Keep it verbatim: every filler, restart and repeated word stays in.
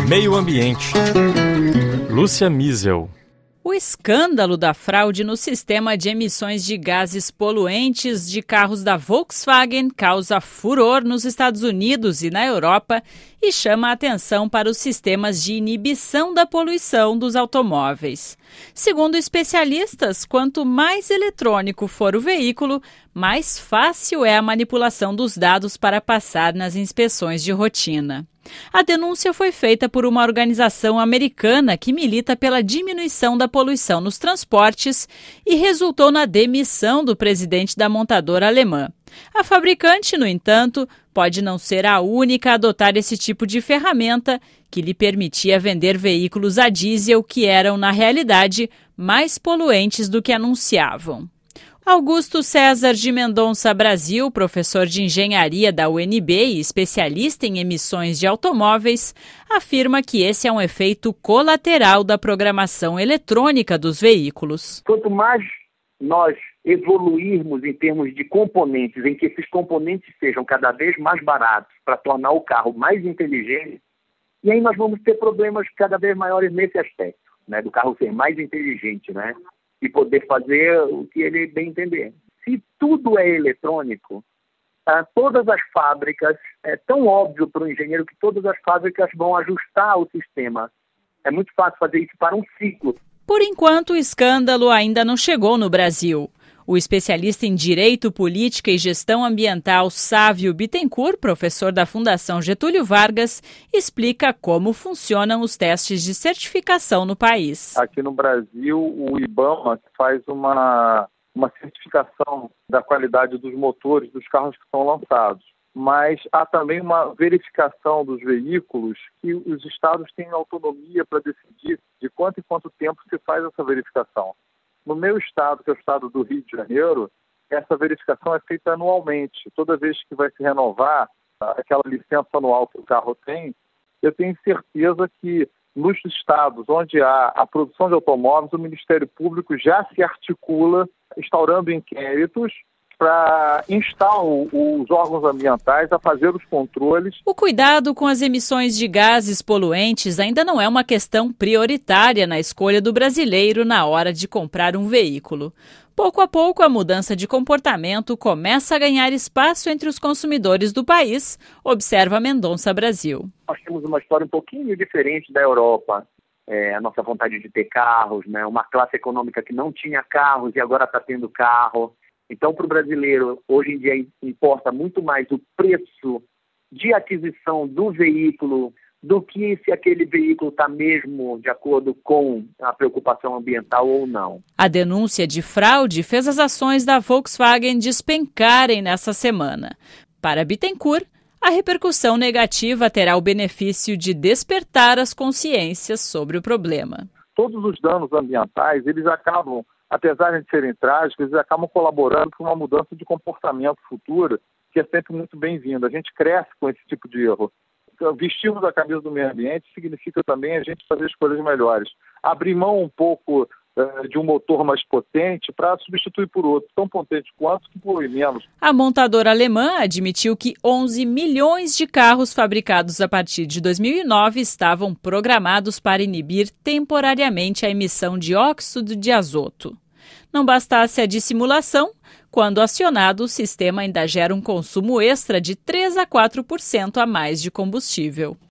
Meio Ambiente. Lúcia Miesel. O escândalo da fraude no sistema de emissões de gases poluentes de carros da Volkswagen causa furor nos Estados Unidos e na Europa e chama a atenção para os sistemas de inibição da poluição dos automóveis. Segundo especialistas, quanto mais eletrônico for o veículo, mais fácil é a manipulação dos dados para passar nas inspeções de rotina. A denúncia foi feita por uma organização americana que milita pela diminuição da poluição nos transportes e resultou na demissão do presidente da montadora alemã. A fabricante, no entanto, pode não ser a única a adotar esse tipo de ferramenta que lhe permitia vender veículos a diesel que eram, na realidade, mais poluentes do que anunciavam. Augusto César de Mendonça Brasil, professor de engenharia da U N B e especialista em emissões de automóveis, afirma que esse é um efeito colateral da programação eletrônica dos veículos. Quanto mais nós evoluirmos em termos de componentes, em que esses componentes sejam cada vez mais baratos para tornar o carro mais inteligente, e aí nós vamos ter problemas cada vez maiores nesse aspecto, né, do carro ser mais inteligente, né? E poder fazer o que ele bem entender. Se tudo é eletrônico, ah, todas as fábricas, é tão óbvio para o engenheiro que todas as fábricas vão ajustar o sistema. É muito fácil fazer isso para um ciclo. Por enquanto, o escândalo ainda não chegou no Brasil. O especialista em Direito, Política e Gestão Ambiental Sávio Bittencourt, professor da Fundação Getúlio Vargas, explica como funcionam os testes de certificação no país. Aqui no Brasil, o IBAMA faz uma, uma certificação da qualidade dos motores dos carros que são lançados. Mas há também uma verificação dos veículos que os estados têm autonomia para decidir de quanto em quanto tempo se faz essa verificação. No meu estado, que é o estado do Rio de Janeiro, essa verificação é feita anualmente. Toda vez que vai se renovar aquela licença anual que o carro tem, eu tenho certeza que nos estados onde há a produção de automóveis, o Ministério Público já se articula, instaurando inquéritos para instar os órgãos ambientais a fazer os controles. O cuidado com as emissões de gases poluentes ainda não é uma questão prioritária na escolha do brasileiro na hora de comprar um veículo. Pouco a pouco, a mudança de comportamento começa a ganhar espaço entre os consumidores do país, observa Mendonça Brasil. Nós temos uma história um pouquinho diferente da Europa. É, a nossa vontade de ter carros, né? Uma classe econômica que não tinha carros e agora está tendo carro. Então, para o brasileiro, hoje em dia importa muito mais o preço de aquisição do veículo do que se aquele veículo está mesmo de acordo com a preocupação ambiental ou não. A denúncia de fraude fez as ações da Volkswagen despencarem nessa semana. Para Bittencourt, a repercussão negativa terá o benefício de despertar as consciências sobre o problema. Todos os danos ambientais, eles acabam, apesar de serem trágicos, eles acabam colaborando para uma mudança de comportamento futura, que é sempre muito bem-vinda. A gente cresce com esse tipo de erro. Vestirmos a camisa do meio ambiente significa também a gente fazer escolhas melhores. Abrir mão um pouco uh, de um motor mais potente para substituir por outro, tão potente quanto, que polui menos. A montadora alemã admitiu que onze milhões de carros fabricados a partir de dois mil e nove estavam programados para inibir temporariamente a emissão de óxido de azoto. Não bastasse a dissimulação, quando acionado, o sistema ainda gera um consumo extra de três a quatro por cento a mais de combustível.